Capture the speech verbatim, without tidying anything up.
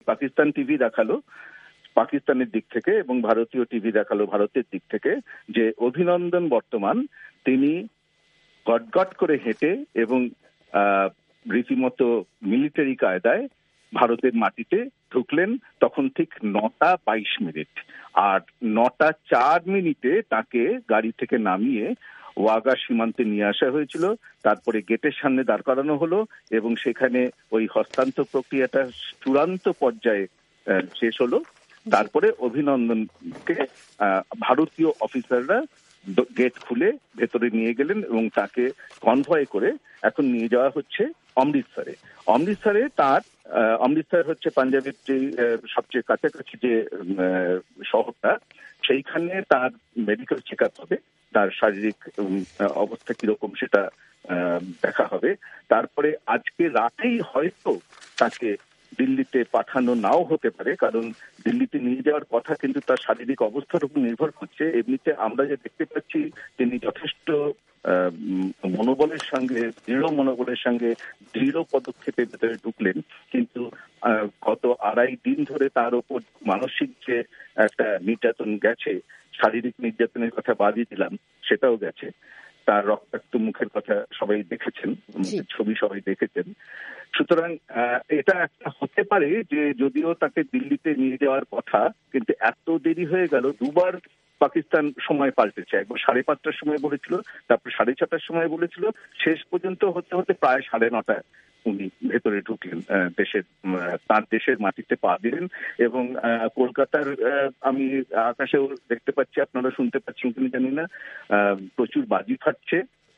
Pakistan TV দেখালো পাকিস্তানের দিক থেকে এবং ভারতীয় টিভি দেখালো ভারতের দিক থেকে যে অভিনন্দন বর্তমান তিনি গটগট করে হেঁটে এবং রীতিমতো মিলিটারি কায়দায় ভারতের মাটিতে ঢুকলেন তখন ঠিক নটা বাইশ মিনিট আর নটা চার মিনিটে তাকে গাড়ি থেকে নামিয়ে ওয়াগা সীমান্তে নিয়ে আসা হয়েছিল। তারপরে গেটের সামনে দাঁড় করানো হলো এবং সেখানে ওই হস্তান্তর প্রক্রিয়াটা চূড়ান্ত পর্যায়ে শেষ হলো। তারপরে অভিনন্দনকে ভারতীয় অফিসাররা গেট খুলে ভেতরে নিয়ে গেলেন এবং তাকে কনভয় করে এখন নিয়ে যাওয়া হচ্ছে অমৃতসরে। অমৃতসরে তার অমৃতসর হচ্ছে পাঞ্জাবের যে সবচেয়ে কাছাকাছি যে শহরটা, সেইখানে তার মেডিকেল চেক আপ হবে, তার শারীরিক অবস্থা কিরকম সেটা দেখা হবে। তারপরে আজকে রাতেই হয়তো তাকে দিল্লিতে পাঠানো নাও হতে পারে, কারণ দিল্লিতে নিয়ে যাওয়ার কথা কিন্তু তার শারীরিক অবস্থার উপর নির্ভর করছে। এমনিতে আমরা যে দেখতে পাচ্ছি তিনি যথেষ্ট মনোবলের সঙ্গে দৃঢ় মনোবলের সঙ্গে দৃঢ় পদক্ষেপের ভেতরে ঢুকলেন, কিন্তু গত আড়াই দিন ধরে তার উপর মানসিক যে একটা নির্যাতন গেছে, শারীরিক নির্যাতনের কথা বাদই দিলাম, সেটাও গেছে। তার রক্তাক্ত মুখের কথা সবাই দেখেছেন, ছবি সবাই দেখেছেন। সুতরাং এটা একটা হতে পারে যে যদিও তাকে দিল্লিতে নিয়ে যাওয়ার কথা, কিন্তু এত দেরি হয়ে গেল। দুবার পাকিস্তান সময় পাল্টেছে, একবার সাড়ে পাঁচটার সময় বলেছিল, তারপর সাড়ে ছটার সময় বলেছিল, শেষ পর্যন্ত হতে হতে প্রায় সাড়ে নটায় উনি ভেতরে ঢুকলেন, দেশের তার দেশের মাটিতে পা দিলেন। এবং কলকাতার আমি আকাশেও দেখতে পাচ্ছি, আপনারা শুনতে পাচ্ছেন কিনা জানি না, প্রচুর বাজি ফাটছে